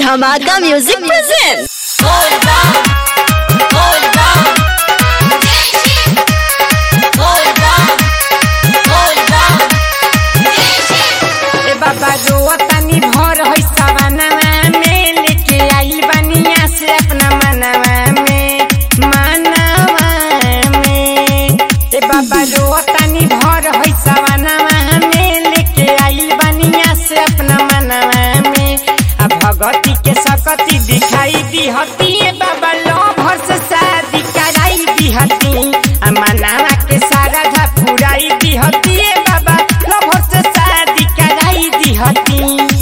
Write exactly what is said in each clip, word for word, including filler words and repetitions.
धमाका music present. बाबा रोतानी भर है सवानवा में, लेके आई बनिया से अपना मनवा में मनवा में। ए बाबा रोतानी भर है सवानवा में, लेके आई बनिया से अपना मनवा में। अब भगती के सकती दिखाई दी हती, बाबा लो भर से शादी कराई दी हती, मनवा के सारा धा पुराई दी हती, बाबा लो भर से शादी कराई दी हती।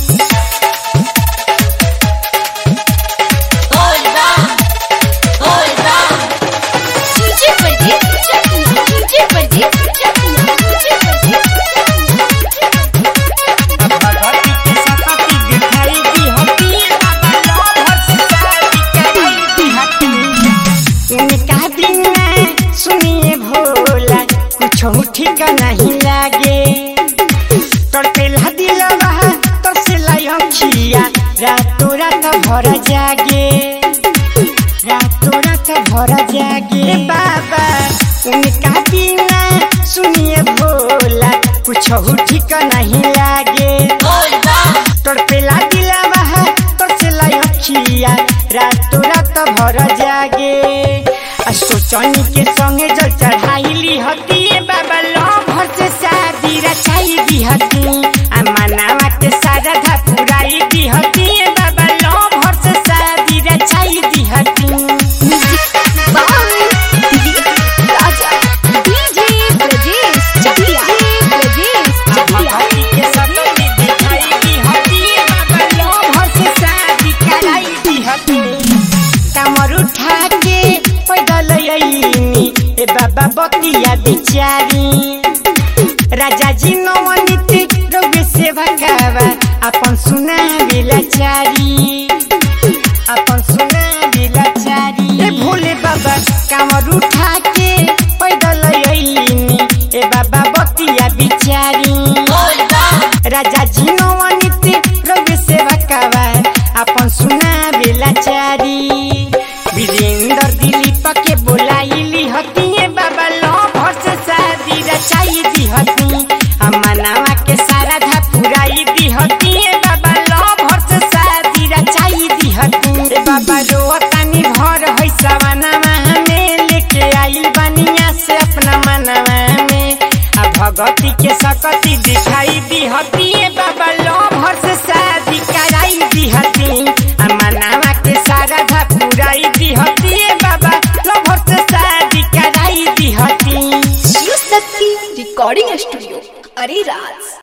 सुनिए भोला कुछ ठीक नहीं लागे, तड़पेला दिलवा तो से लायखिया, रातों रात भर जागे, रातों रात भर जागे। बाबा उनका बिना सुनिए भोला कुछ ठीक नहीं लागे, तड़पेला दिलवा तो से लायखिया, रातों रात भर जागे। सोचनी के संगे जल चढ़ाईली हती, बाबा लो भर से शादी रचाई दी हती, मनावा के सारा धा पुराई दी हती, बाबा लो भर से शादी रचाई दी हती। कमर उठा के पैदल अइनी, ए बाबा बतिया बिचारी, राजा जी नवनीत रोगे से भगावा, अपन सुना बिलाचारी, अपन सुना बिलाचारी। ए भोले बाबा कमर उठा के पैदल अइनी, ए बाबा बतिया बिचारी, राजा जी नवनीत रोगे से भगावा, अपन सुना बिलाचारी। वीरेंद्र दिलीप के बोलाइली हती, बाबा लो भर से शादी रचाई दी हती, मनावा के सारा धा पुराई दी हती, बाबा लो भर से शादी रचाई दी हती। बाबा रोतानी भर है सवानवा में, लेके आई बनिया से अपना मनवा में। अब भगती के सकती दिखाई दी हती, बाबा लो भर से शादी कराई दी हती, मनावा के सारा धा पुराई दी हती, बाबा लो भर से शादी कराई दी हती। रिकॉर्डिंग स्टूडियो अरे राज।